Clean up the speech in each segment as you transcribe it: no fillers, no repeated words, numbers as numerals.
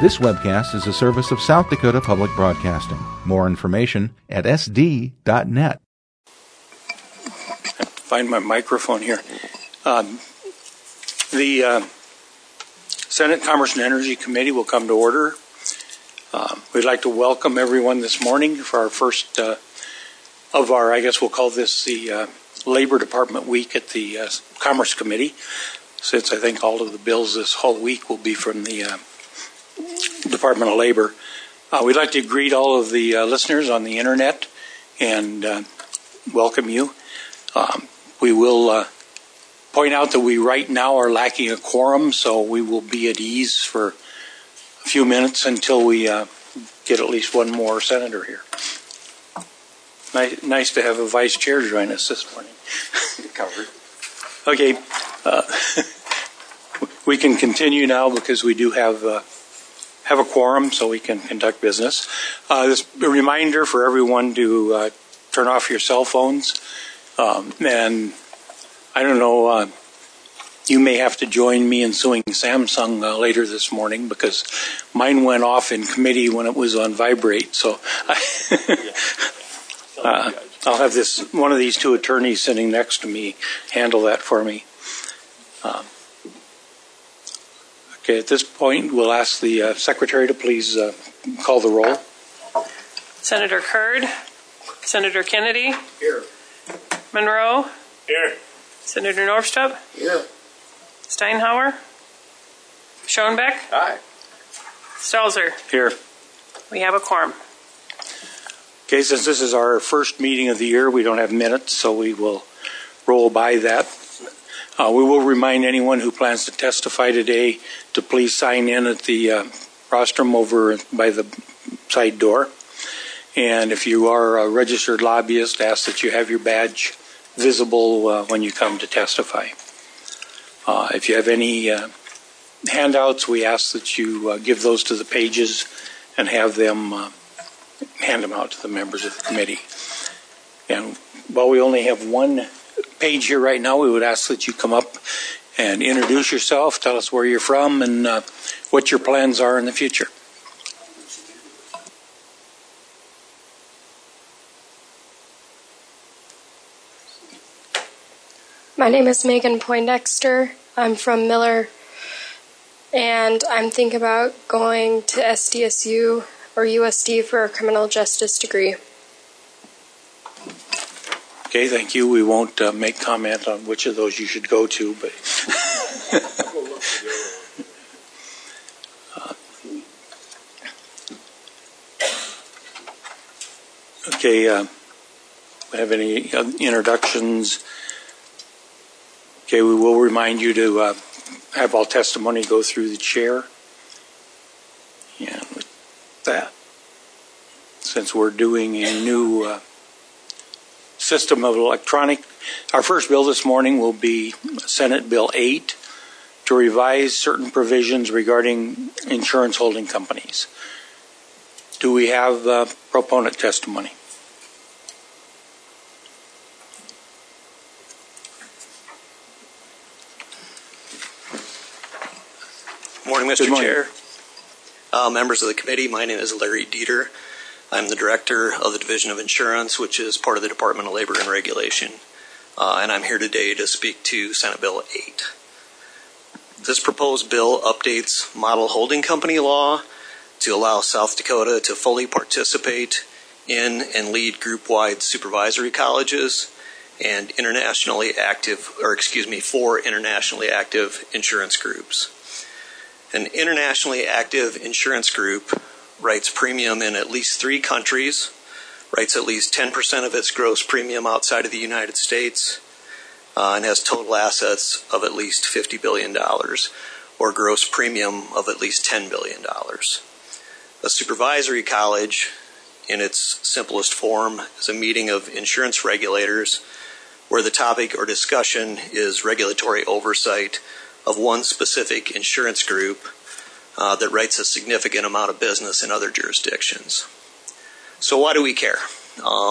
This webcast is a service of South Dakota Public Broadcasting. More information at sd.net. Find my microphone here. The Senate Commerce and Energy Committee will come to order. We'd like to welcome everyone this morning for our first of our, I guess we'll call this the Labor Department week at the Commerce Committee, since I think all of the bills this whole week will be from the Department of Labor. We'd like to greet all of the listeners on the internet and welcome you. We will point out that we right now are lacking a quorum, so we will be at ease for a few minutes until we get at least one more senator here. Nice to have a vice chair join us this morning. Covered. Okay, we can continue now because we do have a quorum, so we can conduct business. This a reminder for everyone to turn off your cell phones. And I don't know, you may have to join me in suing Samsung later this morning because mine went off in committee when it was on vibrate. So I'll have one of these two attorneys sitting next to me handle that for me. Okay, at this point, we'll ask the secretary to please call the roll. Senator Curd. Senator Kennedy. Here. Monroe. Here. Senator Norfstrup. Here. Steinhauer. Schoenbeck. Aye. Stalzer. Here. We have a quorum. Okay, since this is our first meeting of the year, we don't have minutes, so we will roll by that. We will remind anyone who plans to testify today to please sign in at the rostrum over by the side door. And if you are a registered lobbyist, ask that you have your badge visible when you come to testify. If you have any handouts, we ask that you give those to the pages and have them hand them out to the members of the committee. And while we only have one page here right now, we would ask that you come up and introduce yourself, tell us where you're from, and what your plans are in the future. My name is Megan Poindexter. I'm from Miller, and I'm thinking about going to SDSU or USD for a criminal justice degree. Okay, thank you. We won't make comment on which of those you should go to, but okay. Have any introductions? Okay, we will remind you to have all testimony go through the chair. And with that, since we're doing a new system of electronic, our first bill this morning will be Senate Bill 8 to revise certain provisions regarding insurance holding companies. Do we have proponent testimony? Morning, Mr. Chair. Members of the committee, my name is Larry Dieter. I'm the director of the Division of Insurance, which is part of the Department of Labor and Regulation. And I'm here today to speak to Senate Bill 8. This proposed bill updates model holding company law to allow South Dakota to fully participate in and lead group-wide supervisory colleges and for internationally active insurance groups. An internationally active insurance group writes premium in at least 3 countries, writes at least 10% of its gross premium outside of the United States, and has total assets of at least $50 billion, or gross premium of at least $10 billion. A supervisory college, in its simplest form, is a meeting of insurance regulators where the topic or discussion is regulatory oversight of one specific insurance group that writes a significant amount of business in other jurisdictions. So why do we care?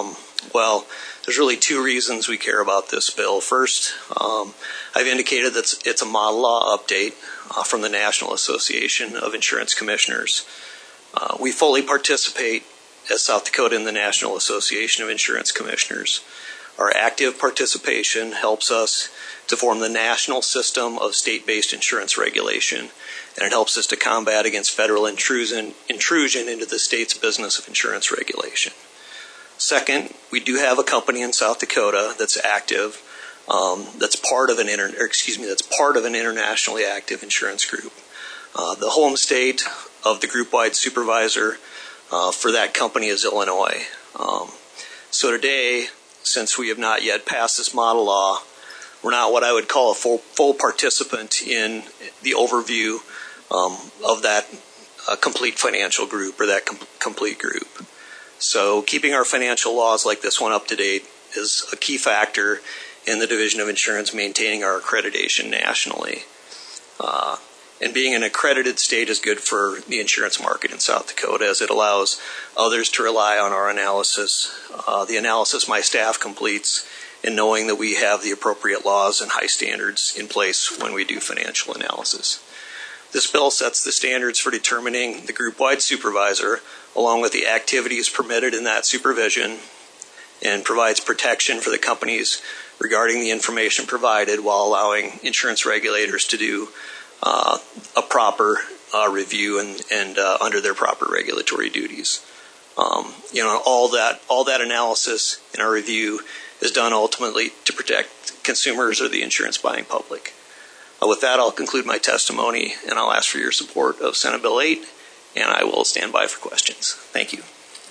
Well, there's really two reasons we care about this bill. First, I've indicated that it's a model law update from the National Association of Insurance Commissioners. We fully participate as South Dakota in the National Association of Insurance Commissioners. Our active participation helps us to form the national system of state-based insurance regulation, and it helps us to combat against federal intrusion into the state's business of insurance regulation. Second, we do have a company in South Dakota that's active, that's part of an internationally active insurance group. The home state of the group-wide supervisor for that company is Illinois. So today, since we have not yet passed this model law, we're not what I would call a full participant in the overview of that complete financial group or that complete group. So keeping our financial laws like this one up to date is a key factor in the Division of Insurance maintaining our accreditation nationally. And being an accredited state is good for the insurance market in South Dakota, as it allows others to rely on our analysis, the analysis my staff completes, in knowing that we have the appropriate laws and high standards in place when we do financial analysis. This bill sets the standards for determining the group-wide supervisor, along with the activities permitted in that supervision, and provides protection for the companies regarding the information provided, while allowing insurance regulators to do a proper review and under their proper regulatory duties. All that analysis in our review is done ultimately to protect consumers or the insurance buying public. With that, I'll conclude my testimony, and I'll ask for your support of Senate Bill 8, and I will stand by for questions. Thank you.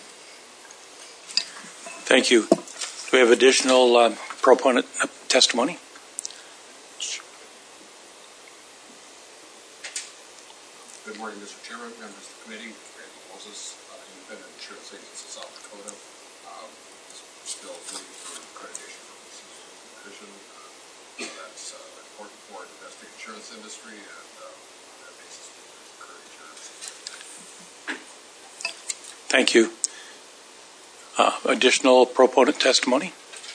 Thank you. Do we have additional proponent testimony? Good morning, Mr. Chairman, members of the committee. Randy Moses, Independent Insurance Agents of South Dakota. This bill is needed for accreditation purposes of the division. That's important for our domestic insurance industry, and on that basis, we encourage your support. Thank you. Additional proponent testimony?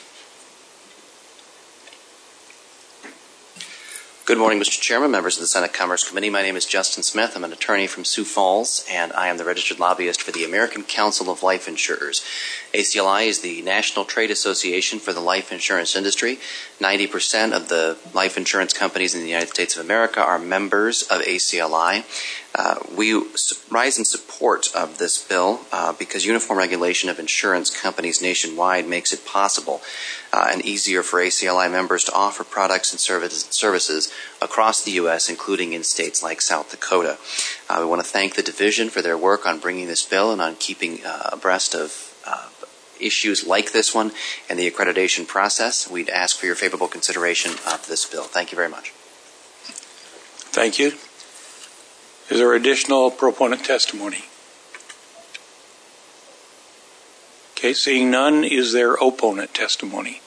Good morning, Mr. Chairman, members of the Senate Commerce Committee. My name is Justin Smith. I'm an attorney from Sioux Falls, and I am the registered lobbyist for the American Council of Life Insurers. ACLI is the National Trade Association for the life insurance industry. 90% of the life insurance companies in the United States of America are members of ACLI. We rise in support of this bill because uniform regulation of insurance companies nationwide makes it possible and easier for ACLI members to offer products and services across the U.S., including in states like South Dakota. We want to thank the division for their work on bringing this bill and on keeping abreast of issues like this one and the accreditation process. We'd ask for your favorable consideration of this bill. Thank you very much. Thank you. Is there additional proponent testimony? Okay, seeing none, is there opponent testimony?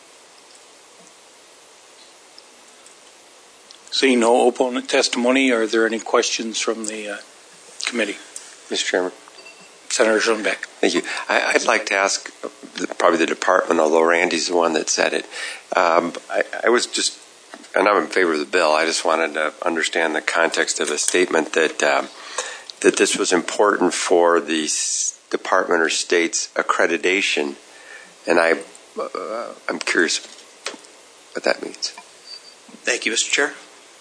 Seeing no opponent testimony, are there any questions from the committee? Mr. Chairman. Senator Schoenbeck. Thank you. I'd like to ask probably the department, although Randy's the one that said it. I was just, and I'm in favor of the bill, I just wanted to understand the context of a statement that this was important for the department or state's accreditation, and I'm curious what that means. Thank you, Mr. Chair.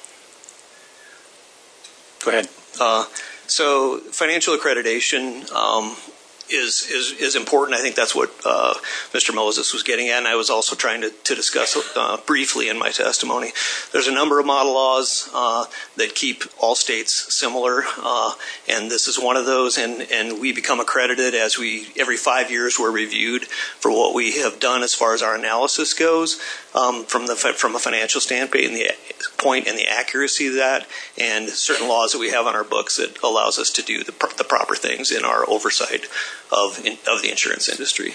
Go ahead. So financial accreditation is important. I think that's what Mr. Moses was getting at, and I was also trying to discuss briefly in my testimony. There's a number of model laws that keep all states similar, and this is one of those, and we become accredited as every 5 years we're reviewed for what we have done as far as our analysis goes, from a financial standpoint and the accuracy of that, and certain laws that we have on our books that allows us to do the proper things in our oversight of the insurance industry.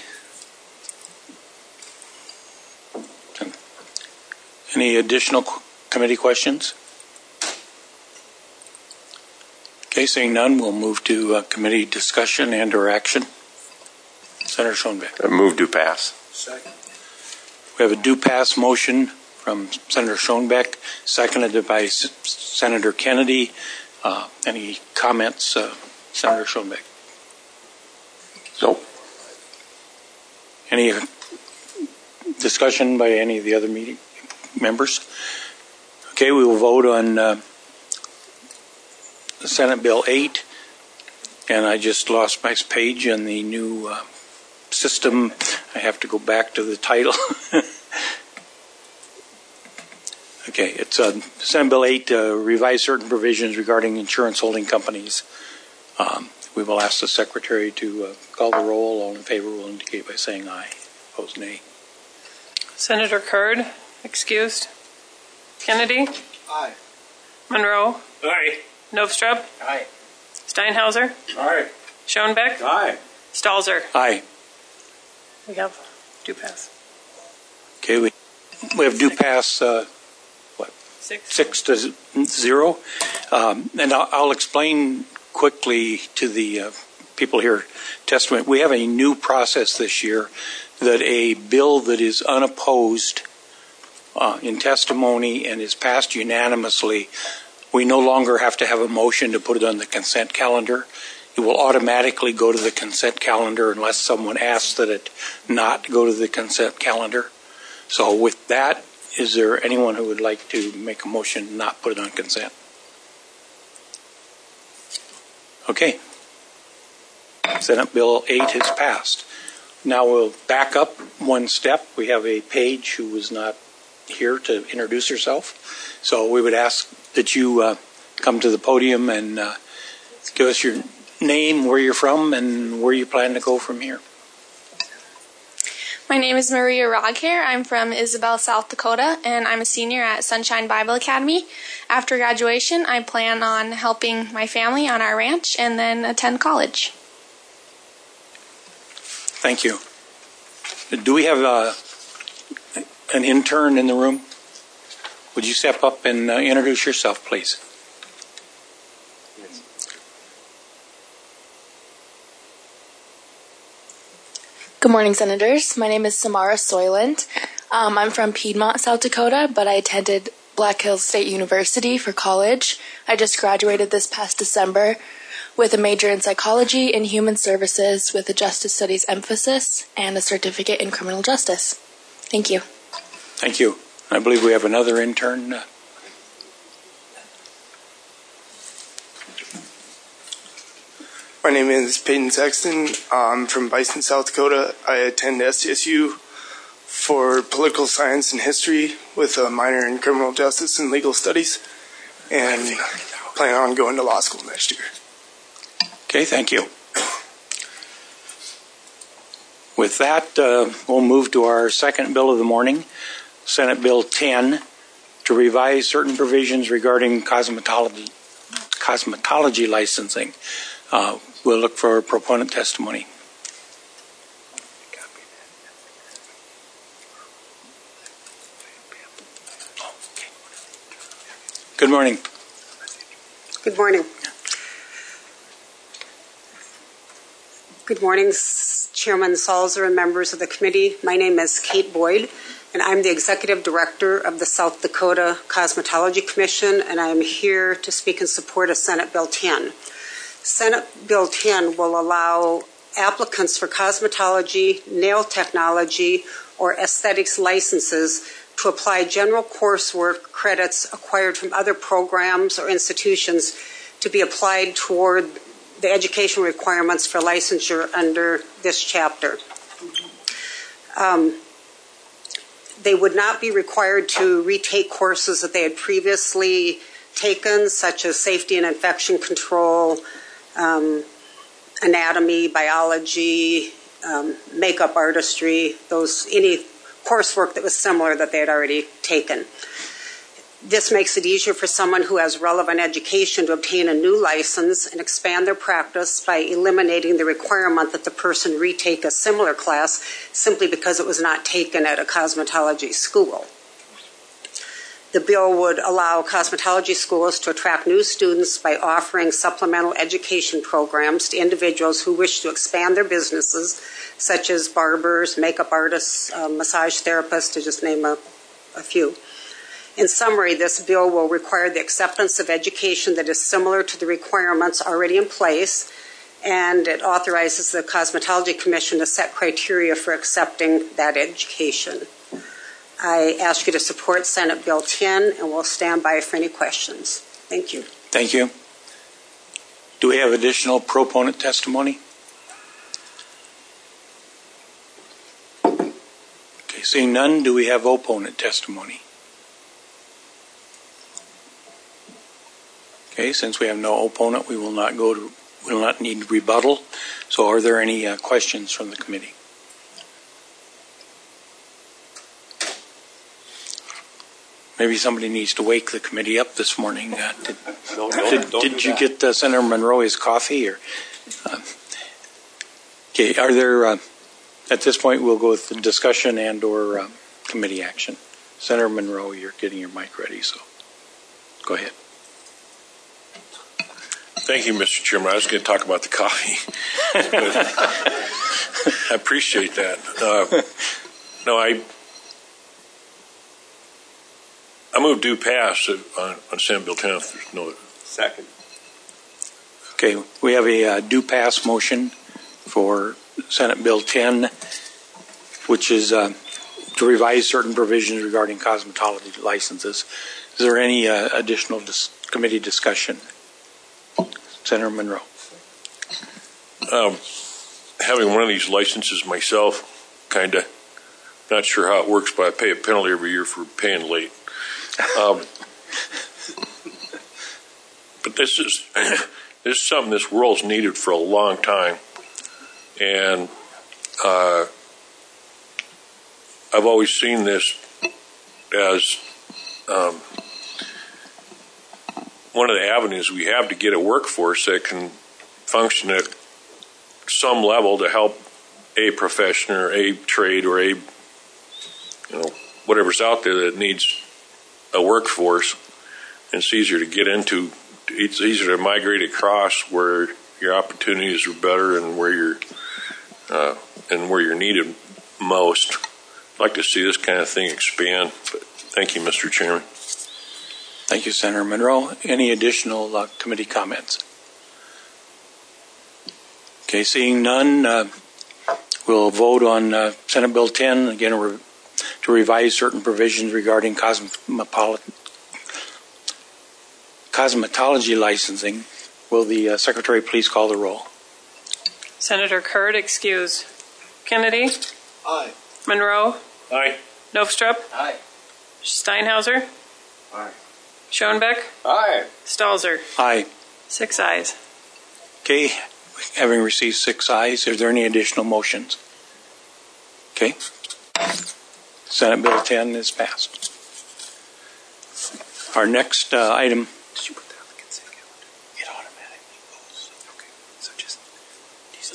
Any additional committee questions? Okay, seeing none, we'll move to committee discussion and or action. Senator Schoenbeck. Move to pass. Second. We have a do pass motion from Senator Schoenbeck, seconded by Senator Kennedy. Any comments, Senator Schoenbeck? Nope. Any discussion by any of the other meeting members? Okay, we will vote on Senate Bill 8. And I just lost my page in the new system. I have to go back to the title. Okay, it's Senate Bill 8, revise certain provisions regarding insurance holding companies. We will ask the Secretary to call the roll. All in favor will indicate by saying aye. Opposed, nay. Senator Curd, excused. Kennedy? Aye. Monroe? Aye. Novstrup? Aye. Steinhauser? Aye. Schoenbeck? Aye. Stalzer? Aye. We have do pass. Okay, we have do pass, 6-0. And I'll explain quickly to the people here testimony. We have a new process this year that a bill that is unopposed in testimony and is passed unanimously, we no longer have to have a motion to put it on the consent calendar. It will automatically go to the consent calendar unless someone asks that it not go to the consent calendar. So with that, is there anyone who would like to make a motion not put it on consent? Okay. Senate Bill 8 has passed. Now we'll back up one step. We have a Paige who was not here to introduce herself. So we would ask that you come to the podium and give us your name, where you're from, and where you plan to go from here. My name is Maria Roghair. I'm from Isabel, South Dakota, and I'm a senior at Sunshine Bible Academy. After graduation, I plan on helping my family on our ranch and then attend college. Thank you. Do we have an intern in the room? Would you step up and introduce yourself, please? Good morning, Senators. My name is Samara Soyland. I'm from Piedmont, South Dakota, but I attended Black Hills State University for college. I just graduated this past December with a major in psychology and human services with a justice studies emphasis and a certificate in criminal justice. Thank you. Thank you. I believe we have another intern. My name is Peyton Sexton. I'm from Bison, South Dakota. I attend SDSU for political science and history with a minor in criminal justice and legal studies, and plan on going to law school next year. Okay, thank you. With that, we'll move to our second bill of the morning, Senate Bill 10, to revise certain provisions regarding cosmetology licensing. We'll look for proponent testimony. Good morning. Good morning. Good morning, Chairman Salzer and members of the committee. My name is Kate Boyd, and I'm the Executive Director of the South Dakota Cosmetology Commission, and I am here to speak in support of Senate Bill 10. Senate Bill 10 will allow applicants for cosmetology, nail technology, or aesthetics licenses to apply general coursework credits acquired from other programs or institutions to be applied toward the education requirements for licensure under this chapter. They would not be required to retake courses that they had previously taken, such as safety and infection control, anatomy, biology, makeup artistry, any coursework that was similar that they had already taken. This makes it easier for someone who has relevant education to obtain a new license and expand their practice by eliminating the requirement that the person retake a similar class simply because it was not taken at a cosmetology school. The bill would allow cosmetology schools to attract new students by offering supplemental education programs to individuals who wish to expand their businesses, such as barbers, makeup artists, massage therapists, to just name a few. In summary, this bill will require the acceptance of education that is similar to the requirements already in place, and it authorizes the Cosmetology Commission to set criteria for accepting that education. I ask you to support Senate Bill 10, and we'll stand by for any questions. Thank you. Thank you. Do we have additional proponent testimony? Okay, seeing none, do we have opponent testimony? Okay, since we have no opponent, we will not need rebuttal. So are there any questions from the committee? Maybe somebody needs to wake the committee up this morning. Did you get Senator Monroe his coffee? Okay, are there, at this point, we'll go with the discussion and or committee action. Senator Monroe, you're getting your mic ready, so go ahead. Thank you, Mr. Chairman. I was going to talk about the coffee. I appreciate that. I move do pass on Senate Bill 10. There's no second. Okay, we have a do pass motion for Senate Bill 10, which is to revise certain provisions regarding cosmetology licenses. Is there any additional committee discussion? Senator Monroe. Having one of these licenses myself, kind of not sure how it works, but I pay a penalty every year for paying late. But this is something this world's needed for a long time, and I've always seen this as one of the avenues we have to get a workforce that can function at some level to help a profession or a trade or a whatever's out there that needs a workforce. And it's easier to get into. It's easier to migrate across where your opportunities are better and where you're needed most. I'd like to see this kind of thing expand. But thank you, Mr. Chairman. Thank you, Senator Monroe. Any additional committee comments? Okay, seeing none, we'll vote on Senate Bill 10, again, to revise certain provisions regarding cosmetology licensing. Will the Secretary please call the roll? Senator Kurd, excuse. Kennedy? Aye. Monroe? Aye. Novstrup? Aye. Steinhauser? Aye. Schoenbeck? Aye. Stalzer? Aye. 6 ayes. Okay, having received 6 ayes, are there any additional motions? Okay. Senate Bill 10 is passed. Our next item. Did you put that on the consent calendar? It automatically goes. Okay, so just these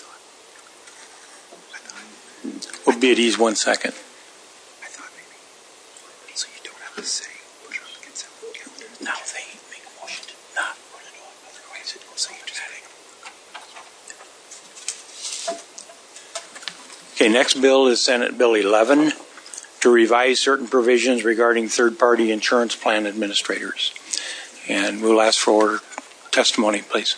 thought. We'll be at ease 1 second. I thought maybe. So you don't have to say put it on the consent calendar. No, they make a motion to not put it on. Otherwise, it will say you just take. Okay, next bill is Senate Bill 11 to revise certain provisions regarding third-party insurance plan administrators. And we'll ask for testimony, please.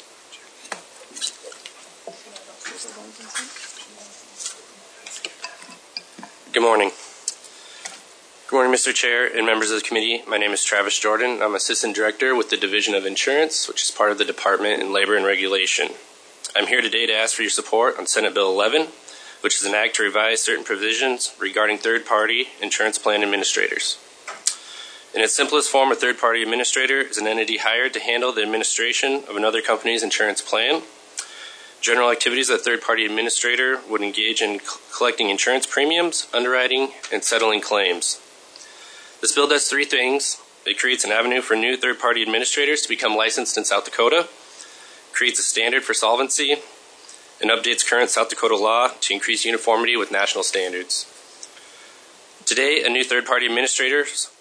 Good morning. Good morning, Mr. Chair and members of the committee. My name is Travis Jordan. I'm Assistant Director with the Division of Insurance, which is part of the Department in Labor and Regulation. I'm here today to ask for your support on Senate Bill 11, which is an act to revise certain provisions regarding third-party insurance plan administrators. In its simplest form, a third-party administrator is an entity hired to handle the administration of another company's insurance plan. General activities that a third-party administrator would engage in collecting insurance premiums, underwriting, and settling claims. This bill does 3 things. It creates an avenue for new third-party administrators to become licensed in South Dakota, creates a standard for solvency, and updates current South Dakota law to increase uniformity with national standards. Today, a new third-party administrator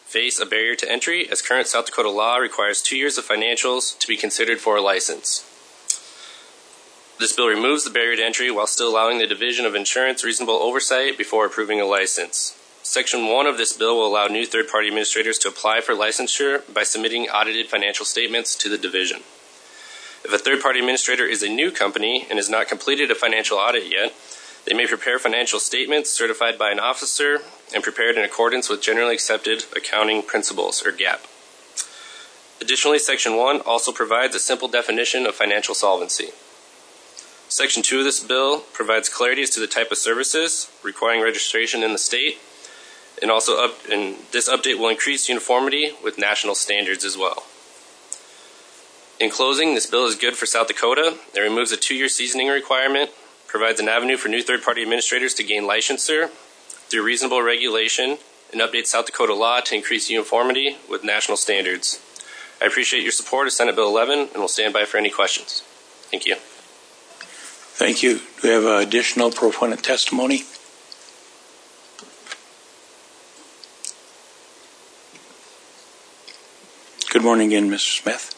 face a barrier to entry, as current South Dakota law requires 2 years of financials to be considered for a license. This bill removes the barrier to entry while still allowing the Division of Insurance reasonable oversight before approving a license. Section 1 of this bill will allow new third-party administrators to apply for licensure by submitting audited financial statements to the division. If a third-party administrator is a new company and has not completed a financial audit yet, they may prepare financial statements certified by an officer and prepared in accordance with generally accepted accounting principles, or GAAP. Additionally, Section 1 also provides a simple definition of financial solvency. Section 2 of this bill provides clarity as to the type of services requiring registration in the state, and this update will increase uniformity with national standards as well. In closing, this bill is good for South Dakota. It removes a 2-year seasoning requirement, provides an avenue for new third-party administrators to gain licensure through reasonable regulation, and updates South Dakota law to increase uniformity with national standards. I appreciate your support of Senate Bill 11 and will stand by for any questions. Thank you. Thank you. Do we have additional proponent testimony? Good morning again, Mr. Smith.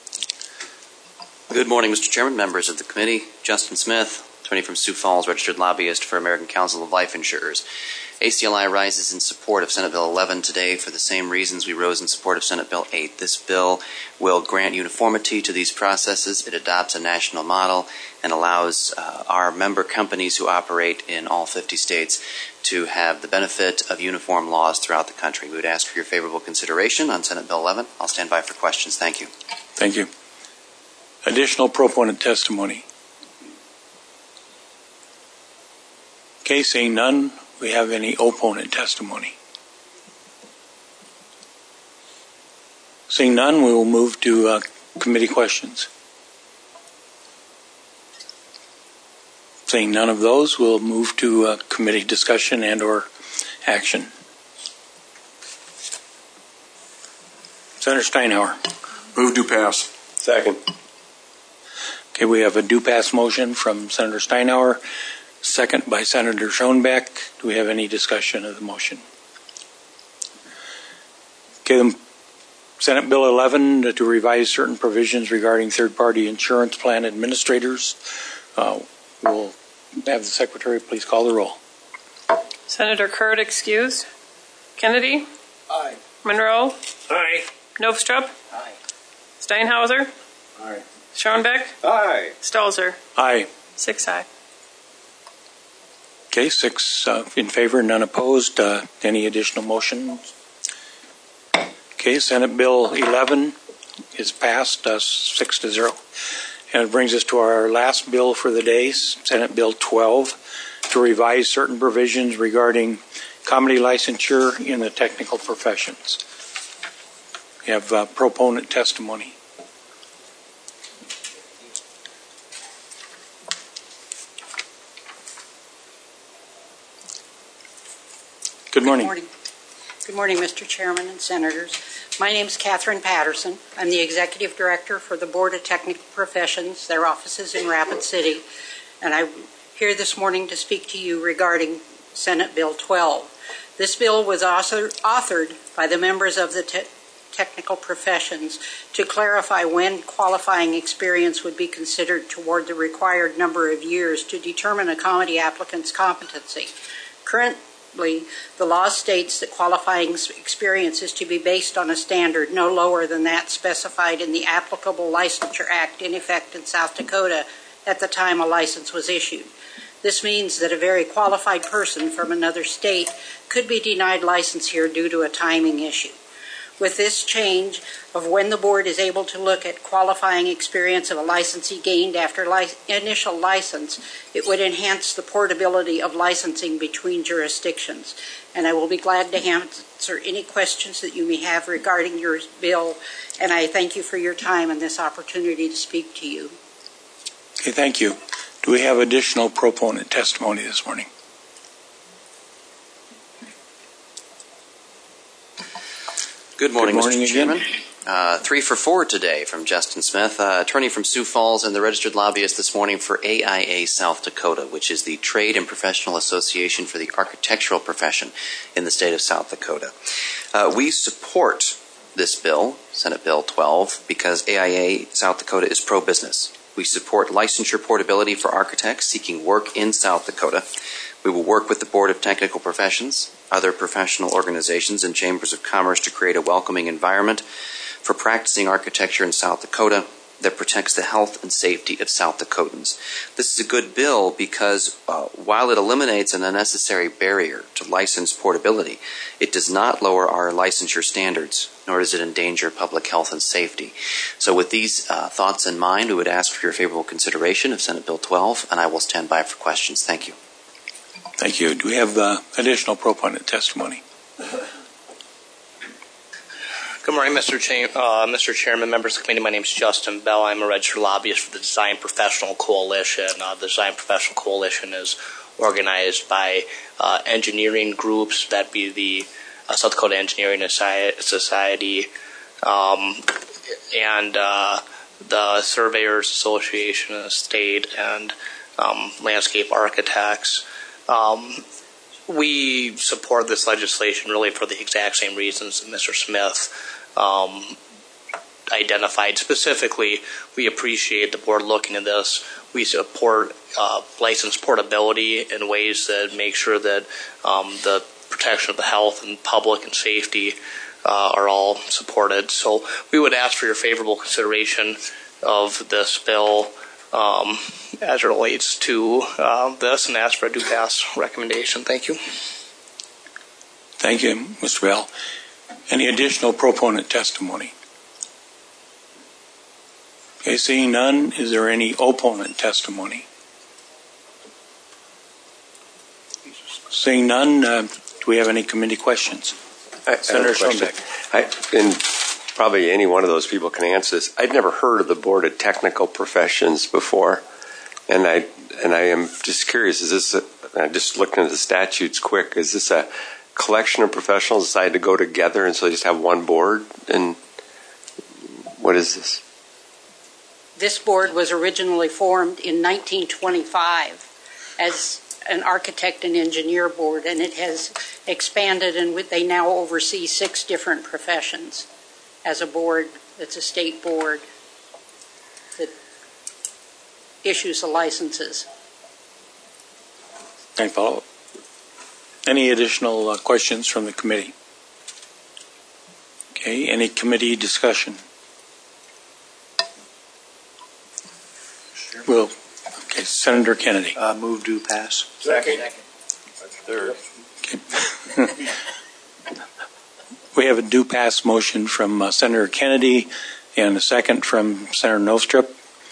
Good morning, Mr. Chairman, members of the committee. Justin Smith, attorney from Sioux Falls, registered lobbyist for American Council of Life Insurers. ACLI rises in support of Senate Bill 11 today for the same reasons we rose in support of Senate Bill 8. This bill will grant uniformity to these processes. It adopts a national model and allows our member companies who operate in all 50 states to have the benefit of uniform laws throughout the country. We would ask for your favorable consideration on Senate Bill 11. I'll stand by for questions. Thank you. Thank you. Additional proponent testimony. Okay, seeing none, we have any opponent testimony? Seeing none, we will move to committee questions. Seeing none of those, we'll move to committee discussion and or action. Senator Steinhauer. Move to pass. Second. Okay, we have a do pass motion from Senator Steinhauer, second by Senator Schoenbeck. Do we have any discussion of the motion? Okay, Senate Bill 11 to revise certain provisions regarding third-party insurance plan administrators. We'll have the Secretary please call the roll. Senator Curd excused. Kennedy? Aye. Monroe? Aye. Novstrup? Aye. Steinhauser? Aye. Schoenbeck? Aye. Stalzer? Aye. 6 aye. Okay, 6 in favor, none opposed. Any additional motions? Okay, Senate Bill 11 is passed 6-0. And it brings us to our last bill for the day, Senate Bill 12, to revise certain provisions regarding comedy licensure in the technical professions. We have proponent testimony. Good morning. Good morning, Mr. Chairman and Senators. My name is Catherine Patterson. I'm the Executive Director for the Board of Technical Professions, their offices in Rapid City, and I'm here this morning to speak to you regarding Senate Bill 12. This bill was authored by the members of the technical professions to clarify when qualifying experience would be considered toward the required number of years to determine a comedy applicant's competency. Currently, the law states that qualifying experience is to be based on a standard no lower than that specified in the applicable Licensure Act in effect in South Dakota at the time a license was issued. This means that a very qualified person from another state could be denied license here due to a timing issue. With this change of when the board is able to look at qualifying experience of a licensee gained after initial license, it would enhance the portability of licensing between jurisdictions. And I will be glad to answer any questions that you may have regarding your bill, and I thank you for your time and this opportunity to speak to you. Okay, thank you. Do we have additional proponent testimony this morning? Good morning, Mr. Chairman. 3 for 4 today from Justin Smith, attorney from Sioux Falls and the registered lobbyist this morning for AIA South Dakota, which is the Trade and Professional Association for the Architectural Profession in the state of South Dakota. We support this bill, Senate Bill 12, because AIA South Dakota is pro-business. We support licensure portability for architects seeking work in South Dakota. We will work with the Board of Technical Professions, other professional organizations, and chambers of commerce to create a welcoming environment for practicing architecture in South Dakota that protects the health and safety of South Dakotans. This is a good bill because while it eliminates an unnecessary barrier to license portability, it does not lower our licensure standards, nor does it endanger public health and safety. So with these thoughts in mind, we would ask for your favorable consideration of Senate Bill 12, and I will stand by for questions. Thank you. Thank you. Do we have additional proponent testimony? Good morning, Mr. Chairman, members of the committee. My name is Justin Bell. I'm a registered lobbyist for the Design Professional Coalition. The Design Professional Coalition is organized by engineering groups, that be the South Dakota Engineering Society and the Surveyors Association of the state and landscape architects. We support this legislation really for the exact same reasons that Mr. Smith identified. Specifically, we appreciate the board looking at this. We support license portability in ways that make sure that the protection of the health and public and safety are all supported. So we would ask for your favorable consideration of this bill as it relates to this, and ask for a do pass recommendation. Thank you. Thank you, Mr. Bell. Any additional proponent testimony? Okay, seeing none, is there any opponent testimony? Seeing none, do we have any committee questions? Senator Schoenbeck. And probably any one of those people can answer this. I'd never heard of the Board of Technical Professions before, and I am just curious. Is this? I'm just looking at the statutes quick. Is this a collection of professionals decided to go together, and so they just have one board? And what is this? This board was originally formed in 1925 as an architect and engineer board, and it has expanded, and they now oversee 6 different professions as a board. It's a state board that issues the licenses. Any follow-up? Any additional questions from the committee? Okay, any committee discussion? Well, okay, Senator Kennedy. Move to pass. Second. Third. Okay. We have a do pass motion from Senator Kennedy and a second from Senator Nostrup.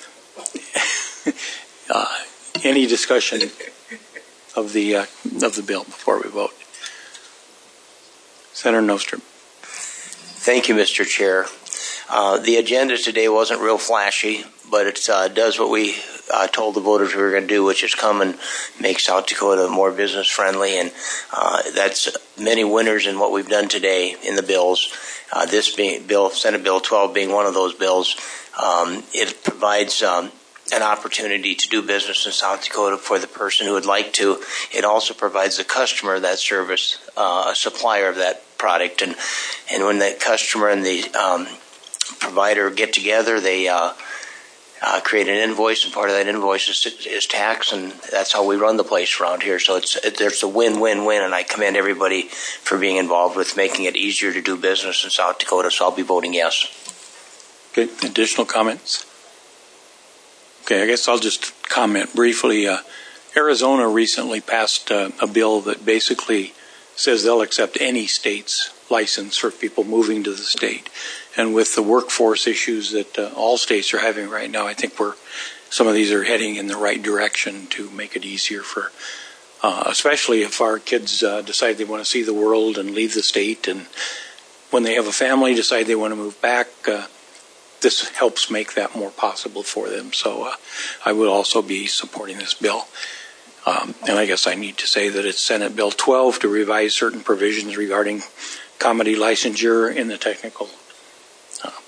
Any discussion of the bill before we vote? Senator Nostrup. Thank you, Mr. Chair. The agenda today wasn't real flashy, but it does what we told the voters we were going to do, which is come and make South Dakota more business friendly, and that's many winners in what we've done today in the bills. This being Senate Bill 12 being one of those bills, it provides an opportunity to do business in South Dakota for the person who would like to. It also provides the customer that service, a supplier of that product, and when the customer and the provider get together, they create an invoice, and part of that invoice is tax, and that's how we run the place around here. So there's a win-win-win, and I commend everybody for being involved with making it easier to do business in South Dakota, so I'll be voting yes. Okay, additional comments? Okay, I guess I'll just comment briefly. Arizona recently passed a bill that basically says they'll accept any state's license for people moving to the state. And with the workforce issues that all states are having right now, I think some of these are heading in the right direction to make it easier for, especially if our kids decide they want to see the world and leave the state, and when they have a family decide they want to move back, this helps make that more possible for them. So I will also be supporting this bill. And I guess I need to say that it's Senate Bill 12 to revise certain provisions regarding comedy licensure in the technical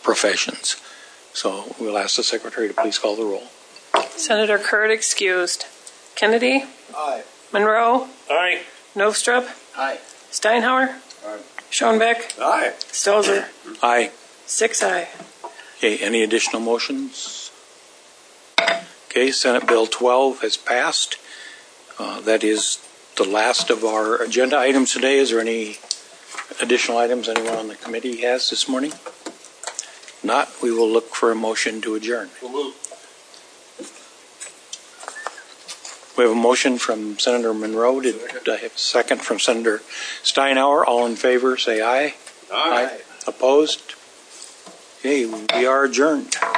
professions. So we'll ask the Secretary to please call the roll. Senator Curd excused. Kennedy? Aye. Monroe? Aye. Novstrup? Aye. Steinhauer? Aye. Schoenbeck? Aye. Stelzer? Aye. 6 aye. Okay, any additional motions? Okay, Senate Bill 12 has passed. That is the last of our agenda items today. Is there any additional items anyone on the committee has this morning? Not, we will look for a motion to adjourn. We have a motion from Senator Monroe. Did I have a second from Senator Steinhauer? All in favor, say aye. Aye. Opposed? Okay, we are adjourned.